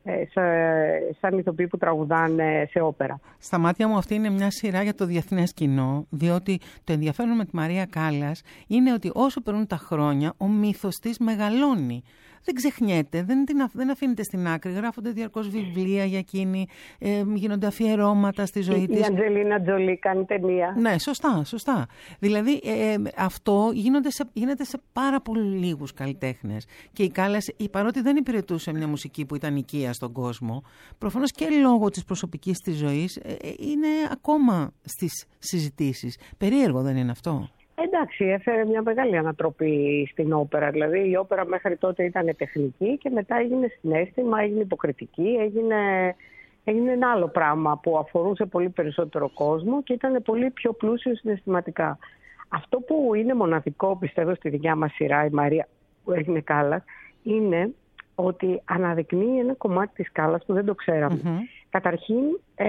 S7: σαν ηθοποιοί που τραγουδάνε σε όπερα. Στα μάτια μου αυτή είναι μια σειρά για το διεθνές κοινό, διότι το ενδιαφέρον με τη Μαρία Κάλλας είναι ότι όσο περνούν τα χρόνια ο μύθος της μεγαλώνει. Δεν ξεχνιέται, δεν, την, δεν αφήνεται στην άκρη. Γράφονται διαρκώς βιβλία για εκείνη, ε, γίνονται αφιερώματα στη ζωή η, της. Η Αντζελίνα Τζολί κάνει ταινία. Ναι, σωστά, σωστά. Δηλαδή ε, αυτό γίνονται σε, γίνεται σε πάρα πολύ λίγους καλλιτέχνες. Και η Κάλλας, παρότι δεν υπηρετούσε μια μουσική που ήταν οικία στον κόσμο, προφανώς και λόγω της προσωπικής της ζωής, ε, είναι ακόμα στις συζητήσεις. Περίεργο δεν είναι αυτό? Εντάξει, έφερε μια μεγάλη ανατροπή στην όπερα. Δηλαδή η όπερα μέχρι τότε ήταν τεχνική και μετά έγινε συναίσθημα, έγινε υποκριτική, έγινε, έγινε ένα άλλο πράγμα που αφορούσε πολύ περισσότερο κόσμο και ήταν πολύ πιο πλούσιο συναισθηματικά. Αυτό που είναι μοναδικό, πιστεύω, στη δικιά μας σειρά, η Μαρία που έγινε Κάλλας, είναι ότι αναδεικνύει ένα κομμάτι της Κάλλας που δεν το ξέραμε. Mm-hmm. Καταρχήν,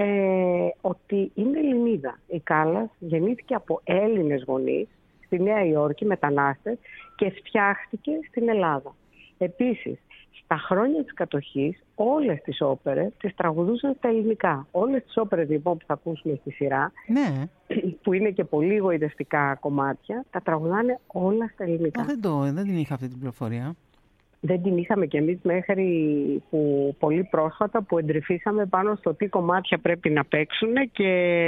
S7: ε, ότι είναι Ελληνίδα. Η Κάλλας γεννήθηκε από Έλληνες γονείς στη Νέα Υόρκη, μετανάστες, και φτιάχτηκε στην Ελλάδα. Επίσης, στα χρόνια της κατοχής, όλες τις όπερες τις τραγουδούσαν στα ελληνικά. Όλες τις όπερες λοιπόν που θα ακούσουμε στη σειρά, ναι. που είναι και πολύ γοητευτικά κομμάτια, τα τραγουδάνε όλα στα ελληνικά. Α, δεν, το, δεν την είχα αυτή την πληροφορία. Δεν την είχαμε κι εμείς μέχρι που πολύ πρόσφατα που εντρυφήσαμε πάνω στο τι κομμάτια πρέπει να παίξουν και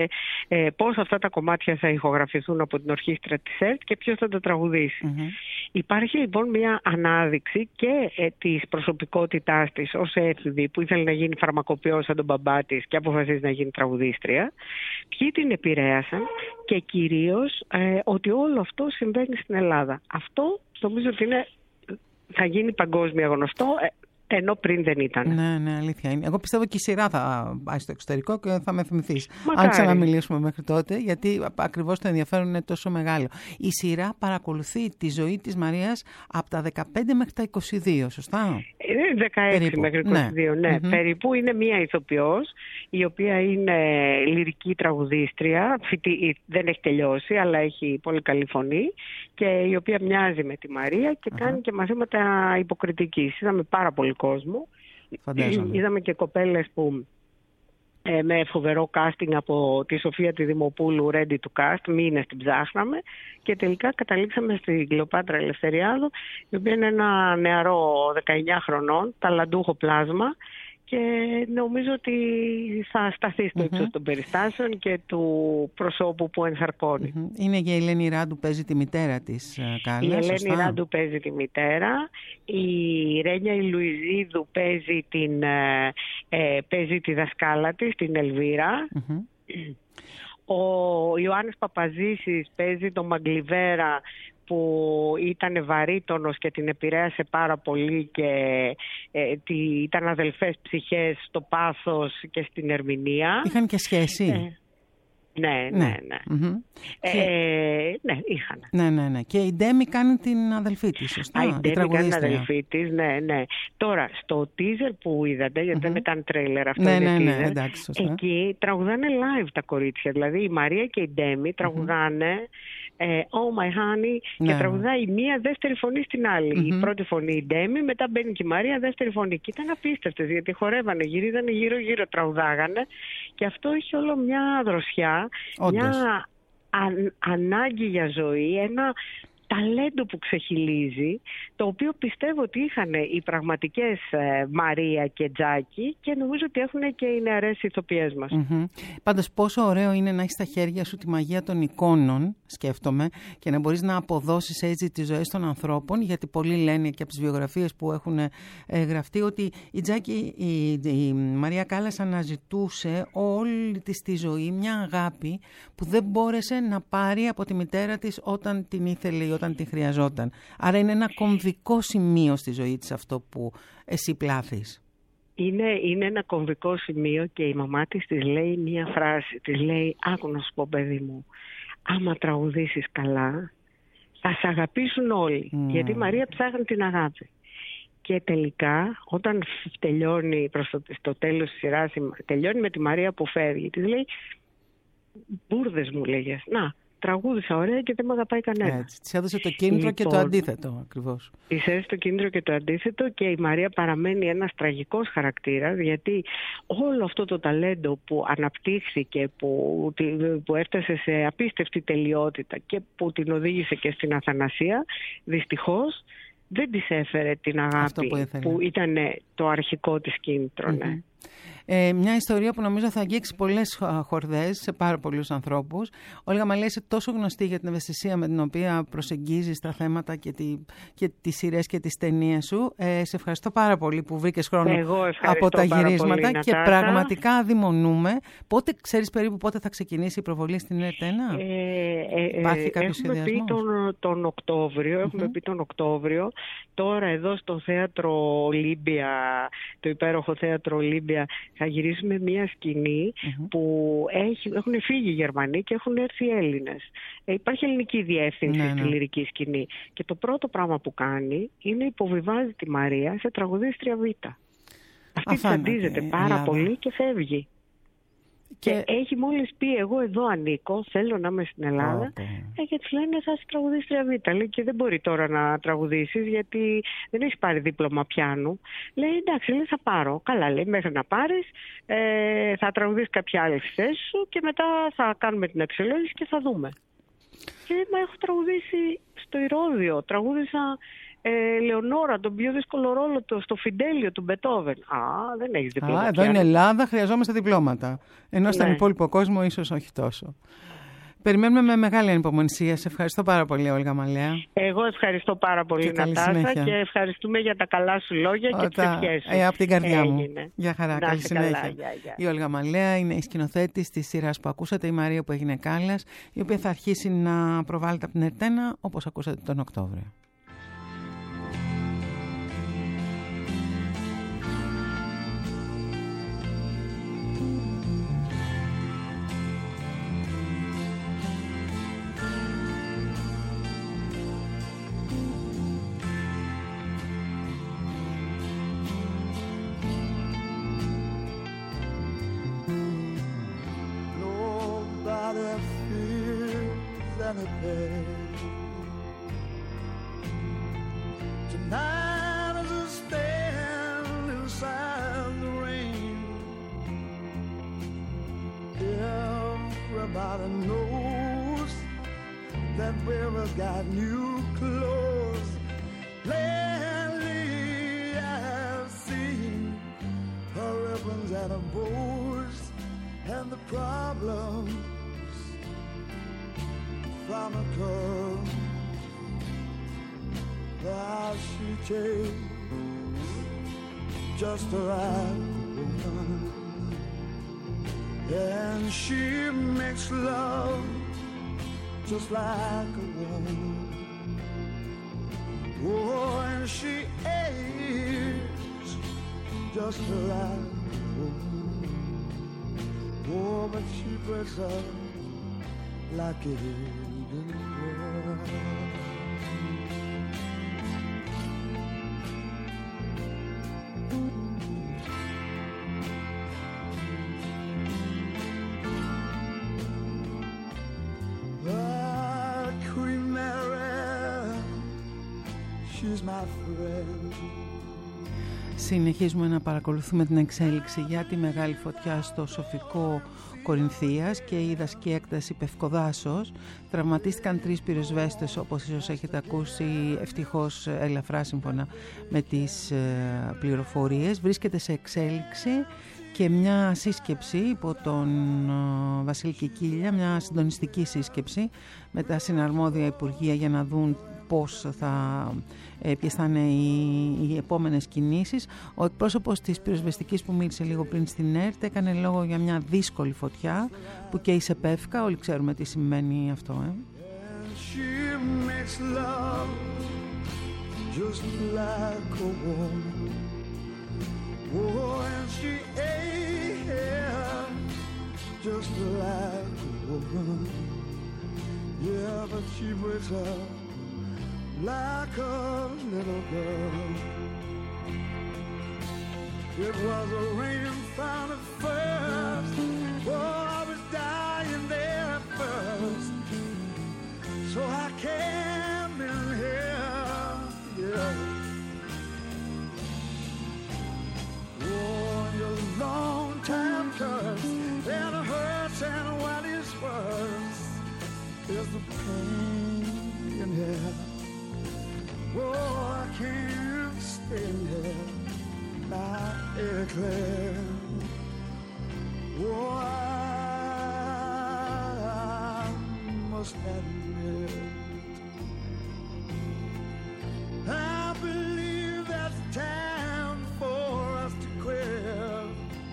S7: ε, πώς αυτά τα κομμάτια θα ηχογραφηθούν από την ορχήστρα της ΕΡΤ και ποιος θα τα τραγουδήσει. Mm-hmm. Υπάρχει λοιπόν μια ανάδειξη και ε, της προσωπικότητάς της ως έφηβη που ήθελε να γίνει φαρμακοποιός σαν τον μπαμπά της και αποφασίζει να γίνει τραγουδίστρια. Ποιοι την επηρέασαν και κυρίως ε, ότι όλο αυτό συμβαίνει στην Ελλάδα. Αυτό νομίζω ότι είναι... θα γίνει παγκόσμια γνωστό, ενώ πριν δεν ήταν. Ναι, ναι, αλήθεια είναι. Εγώ πιστεύω και η σειρά θα πάει στο εξωτερικό και θα με θυμηθείς. Αν ξαναμιλήσουμε μέχρι τότε, γιατί ακριβώς το ενδιαφέρον είναι τόσο μεγάλο. Η σειρά παρακολουθεί τη ζωή της Μαρίας από τα δεκαπέντε μέχρι τα είκοσι δύο, σωστά? δεκαέξι περίπου. Μέχρι είκοσι δύο, ναι. ναι. Mm-hmm. Περίπου είναι μία ηθοποιός, η οποία είναι λυρική τραγουδίστρια, δεν έχει τελειώσει, αλλά έχει πολύ καλή φωνή, και η οποία μοιάζει με τη Μαρία και uh-huh. κάνει και μαθήματα υποκριτικής. Είδαμε πάρα πολύ κόσμο. Φαντάζομαι. Είδαμε και κοπέλες που ε, με φοβερό casting από τη Σοφία τη Δημοπούλου, ready to cast, μήνες την ψάχναμε και τελικά καταλήξαμε στην Κλεοπάτρα Ελευθεριάδου, η οποία είναι ένα νεαρό δεκαεννιά χρονών, ταλαντούχο πλάσμα, και νομίζω ότι θα σταθεί στο ύψος mm-hmm. των περιστάσεων και του προσώπου που ενσαρκώνει. Mm-hmm. Είναι και η Ελένη Ράντου παίζει τη μητέρα της Κάλλας. Η Ελένη σωστά? Ράντου παίζει τη μητέρα. Η Ρένια η Λουιζίδου παίζει, την, ε, παίζει τη δασκάλα της, την Ελβίρα. Mm-hmm. Ο Ιωάννης Παπαζήσης παίζει τον Μαγκλιβέρα, που ήταν βαρύτονος και την επηρέασε πάρα πολύ και ε, τι, ήταν αδελφές ψυχές στο πάθος και στην ερμηνεία. Είχαν και σχέση. Ναι, ναι, ναι.
S2: Mm-hmm.
S7: Ε,
S2: και...
S7: ναι, είχαν.
S2: Ναι, ναι, ναι. Και η Ντέμι κάνει την αδελφή της, σωστά?
S7: Α, η Ντέμι κάνει την αδελφή της, ναι, ναι. Τώρα, στο teaser που είδατε, γιατί mm-hmm. δεν ήταν τρέιλερ αυτό,
S2: ναι,
S7: είναι
S2: ναι,
S7: teaser,
S2: ναι, εντάξει, σωστά.
S7: Εκεί τραγουδάνε live τα κορίτσια. Δηλαδή η Μαρία και η Ντέμι τραγουδάνε mm-hmm. ε, Oh my honey, ναι. Και τραγουδάει η μία δεύτερη φωνή στην άλλη. Mm-hmm. Η πρώτη φωνή η Ντέμι, μετά μπαίνει και η Μαρία δεύτερη φωνή. Και ήταν απίστευτες, γιατί χορεύανε, γυρίζανε γύρω-γύρω, τραγουδάγανε. Και αυτό είχε όλο μια δροσιά, όντως. Μια αν, ανάγκη για ζωή, ένα ταλέντο που ξεχυλίζει, το οποίο πιστεύω ότι είχαν οι πραγματικές ε, Μαρία και Τζάκη και νομίζω ότι έχουν και οι νεαρές ηθοποιές μας.
S2: Mm-hmm. Πάντως πόσο ωραίο είναι να έχεις στα χέρια σου τη μαγεία των εικόνων, σκέφτομαι, και να μπορείς να αποδώσεις έτσι τις ζωές των ανθρώπων, γιατί πολλοί λένε και από τις βιογραφίες που έχουν ε, γραφτεί ότι η Τζάκη, η, η Μαρία Κάλλας αναζητούσε όλη της τη ζωή μια αγάπη που δεν μπόρεσε να πάρει από τη μητέρα της όταν την ήθελε, όταν τη χρειαζόταν. Άρα είναι ένα κομβικό σημείο στη ζωή της αυτό που εσύ πλάθεις.
S7: Είναι, είναι ένα κομβικό σημείο και η μαμά της της λέει μία φράση. Της λέει, άκου να σου πω παιδί μου, άμα τραγουδήσεις καλά θα σε αγαπήσουν όλοι. Mm. Γιατί η Μαρία ψάχνει την αγάπη. Και τελικά όταν τελειώνει προς το, στο τέλος της σειράς, τελειώνει με τη Μαρία που φεύγει, της λέει, μπούρδες μου λέγες, να, τραγούδισα ωραία και δεν με αγαπάει κανένα. Έτσι,
S2: της έδωσε το κίνητρο λοιπόν, και το αντίθετο ακριβώς.
S7: Της έδωσε το κίνητρο και το αντίθετο και η Μαρία παραμένει ένας τραγικός χαρακτήρας, γιατί όλο αυτό το ταλέντο που αναπτύχθηκε, που, που έφτασε σε απίστευτη τελειότητα και που την οδήγησε και στην αθανασία, δυστυχώς δεν της έφερε την αγάπη που, που ήταν το αρχικό της κίνητρο. Mm-hmm. Ναι.
S2: Ε, μια ιστορία που νομίζω θα αγγίξει πολλές χορδές σε πάρα πολλούς ανθρώπους. Όλγα Μαλέα, είσαι τόσο γνωστή για την ευαισθησία με την οποία προσεγγίζεις τα θέματα και, τη, και τις σειρές και τις ταινίες σου. Ε, σε ευχαριστώ πάρα πολύ που βρήκες χρόνο από τα γυρίσματα πολύ, και Νατάσα. Πραγματικά αδειμονούμε. Πότε, ξέρεις περίπου πότε θα ξεκινήσει η προβολή στην ΕΡΤ ένα?
S7: Ε, ε, Υπάρχει κάποιο σχεδιασμός? Έχουμε πει τον, τον Οκτώβριο, έχουμε mm-hmm. πει τον Οκτώβριο. Τώρα εδώ στο θέατρο Ολύμπια, το υπέροχο θέατρο Ολύμπια, θα γυρίσουμε μια σκηνή mm-hmm. που έχει, έχουν φύγει οι Γερμανοί και έχουν έρθει οι Έλληνες. Ε, υπάρχει ελληνική διεύθυνση ναι, στη ναι. λυρική σκηνή. Και το πρώτο πράγμα που κάνει είναι υποβιβάζει τη Μαρία σε τραγουδίστρια Β. Αυτή τσαντίζεται πάρα Ελλάδα. πολύ και φεύγει. Και... και έχει μόλις πει εγώ εδώ ανήκω, θέλω να είμαι στην Ελλάδα okay. ε, και της λένε θα είσαι τραγουδίστρια Β. Λέει, και δεν μπορεί τώρα να τραγουδήσεις γιατί δεν έχεις πάρει δίπλωμα πιάνου. Λέει εντάξει, λέει, θα πάρω. Καλά, λέει, μέχρι να πάρεις ε, θα τραγουδήσεις κάποια άλλη θέση σου και μετά θα κάνουμε την αξιολόγηση και θα δούμε. Και μα έχω τραγουδήσει στο Ηρώδειο, τραγούδισα Ε, Λεωνόρα, τον πιο δύσκολο ρόλο του, στο Φιντέλιο του Μπετόβεν. Α, δεν έχεις διπλώμα.
S2: Α, εδώ είναι Ελλάδα, χρειαζόμαστε διπλώματα. Ενώ στον ναι. υπόλοιπο κόσμο ίσως όχι τόσο. Περιμένουμε με μεγάλη ανυπομονησία. Σε ευχαριστώ πάρα πολύ, Όλγα Μαλέα.
S7: Εγώ ευχαριστώ πάρα πολύ, Νατάσα, και ευχαριστούμε για τα καλά σου λόγια Όταν... και τις ευχές σου.
S2: Ε, από την καρδιά Έγινε. μου. Γεια χαρά, καλή συνέχεια. Καλά, για, για. Η Όλγα Μαλέα είναι η σκηνοθέτης της σειράς που ακούσατε, η Μαρία που έγινε Κάλλας, η οποία θα αρχίσει να προβάλλεται από την ΕΡΤ ένα, όπως ακούσατε τον Οκτώβριο.
S5: Tonight as I stand inside the rain, everybody knows that we've got new clothes. Lately I've seen her ribbons and her bows and the problems from a curve. How she takes just the right woman, and she makes love just like a woman. Oh, and she is just the right woman. Oh, but she breaks up like it is in the world. Ah, Queen Mary, she's my friend.
S2: Συνεχίζουμε να παρακολουθούμε την εξέλιξη για τη μεγάλη φωτιά στο Σοφικό Κορινθίας και η δασική έκταση Πευκοδάσος. Τραυματίστηκαν τρεις πυροσβέστες, όπως ίσως έχετε ακούσει, ευτυχώς ελαφρά σύμφωνα με τις πληροφορίες. Βρίσκεται σε εξέλιξη και μια σύσκεψη υπό τον Βασίλη Κικίλια, μια συντονιστική σύσκεψη με τα συναρμόδια υπουργεία για να δουν πώς θα, ποιες θα είναι οι, οι επόμενες κινήσεις. Ο εκπρόσωπος της πυροσβεστικής που μίλησε λίγο πριν στην ΕΡΤ έκανε λόγο για μια δύσκολη φωτιά που καίει σε πεύκα. Όλοι ξέρουμε τι σημαίνει αυτό. Ε?
S5: Like a little girl. It was a rain found at first. Oh, I was dying there at first. So I came in here, yeah. Oh, your long time curse, and it hurts, and what is worse is the pain in here. Oh, I can't stand here, not Claire. Oh, I must admit, I believe that's time for us to quit.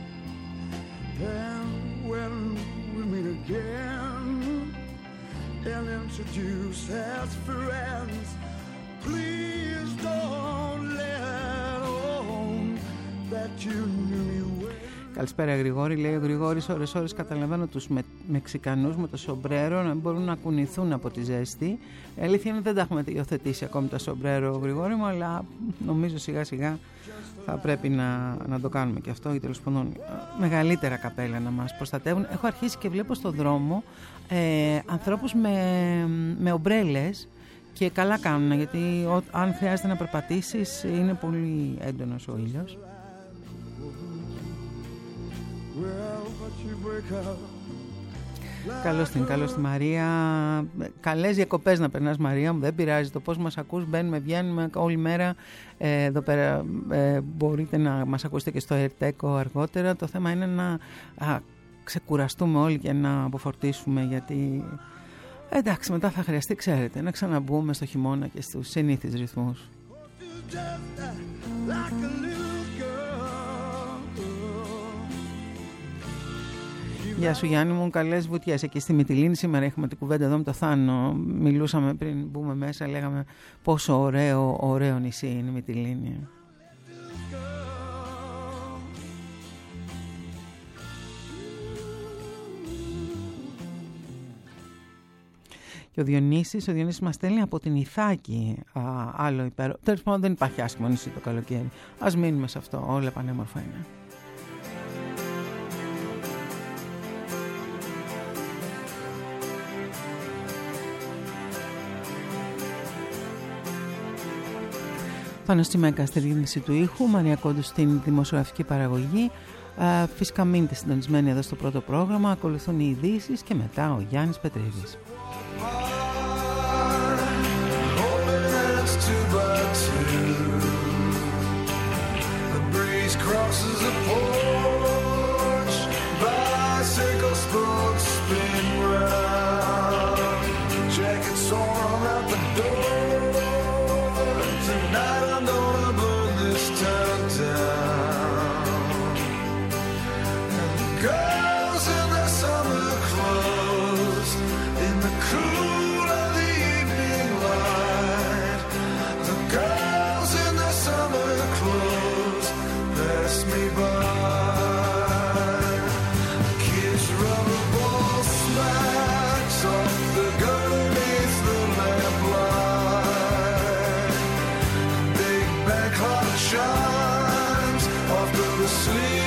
S5: And when we meet again and introduce as friends, please don't let on that you knew me well.
S2: Καλησπέρα Γρηγόρη, λέει ο Γρηγόρης. Ώρες ώρες καταλαβαίνω τους με, Μεξικανούς με το σομπρέρο να μπορούν να κουνηθούν από τη ζέστη. Η αλήθεια είναι δεν τα έχουμε υιοθετήσει ακόμη τα σομπρέρο, Γρηγόρη μου, αλλά νομίζω σιγά σιγά θα πρέπει να, να το κάνουμε και αυτό, ή τέλος πάντων μεγαλύτερα καπέλα να μας προστατεύουν. Έχω αρχίσει και βλέπω στον δρόμο ε, ανθρώπους με, με ομπρέλες. Και καλά κάνουν, γιατί ό, αν χρειάζεται να περπατήσεις είναι πολύ έντονος ο ήλιος. Καλώς την, καλώς τη Μαρία. Καλές διακοπές να περνάς, Μαρία μου, δεν πειράζει το πώς μας ακούς. Μπαίνουμε, βγαίνουμε όλη μέρα ε, εδώ πέρα. Ε, μπορείτε να μας ακούσετε και στο ΕΡΤΕΚΟ αργότερα. Το θέμα είναι να α, ξεκουραστούμε όλοι και να αποφορτήσουμε, γιατί εντάξει, μετά θα χρειαστεί, ξέρετε, να ξαναμπούμε στο χειμώνα και στους συνήθεις ρυθμούς. Γεια σου Γιάννη μου, καλές βουτιές εκεί στη Μυτιλήνη. Σήμερα έχουμε την κουβέντα εδώ με το Θάνο. Μιλούσαμε πριν μπούμε μέσα, λέγαμε πόσο ωραίο, ωραίο νησί είναι η Μυτιλήνη. Και ο Διονύσης, ο Διονύσης μας στέλνει από την Ιθάκη α, άλλο υπέρο. Τέλος πάντων δεν υπάρχει άσχημο νησί το καλοκαίρι. Ας μείνουμε σε αυτό, όλα πανέμορφα είναι. Πάνω στη Μέκα στη ρύθμιση του ήχου, Μαρία Κόντου στην δημοσιογραφική παραγωγή. Α, φυσικά μείνετε συντονισμένοι εδώ στο πρώτο πρόγραμμα. Ακολουθούν οι ειδήσεις και μετά ο Γιάννης Πετρίδης.
S8: Two by two, the breeze crosses the porch, bicycle spokes spin round, jackets on out the door. Tonight I'm gonna burn this town down. And the girls in their summer clothes, in the cool of the evening light. Girls in their summer clothes pass me by. Kids' rubber ball smacks on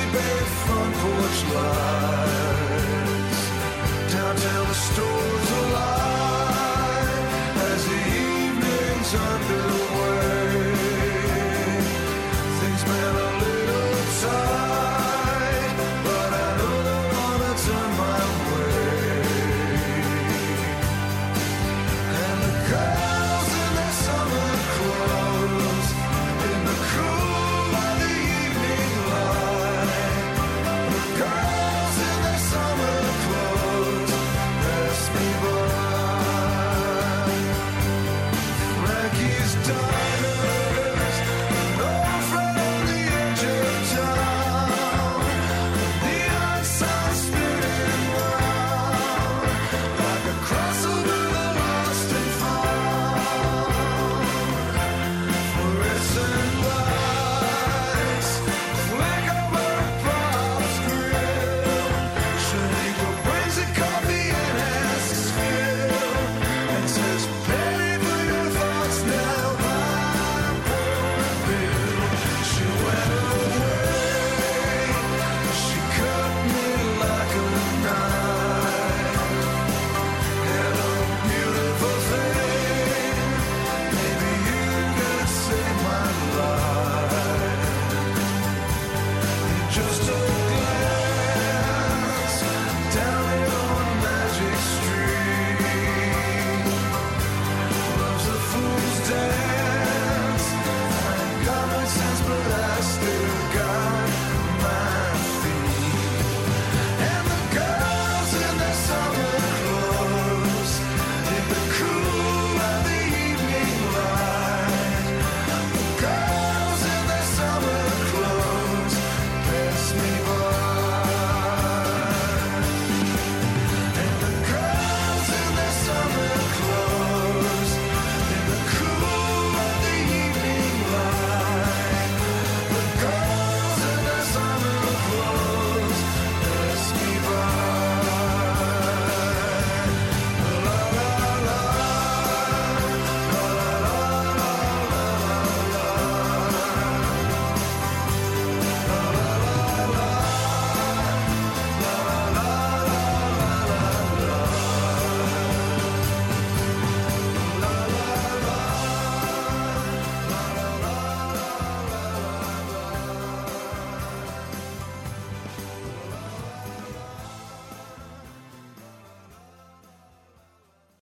S8: Bay front porch light.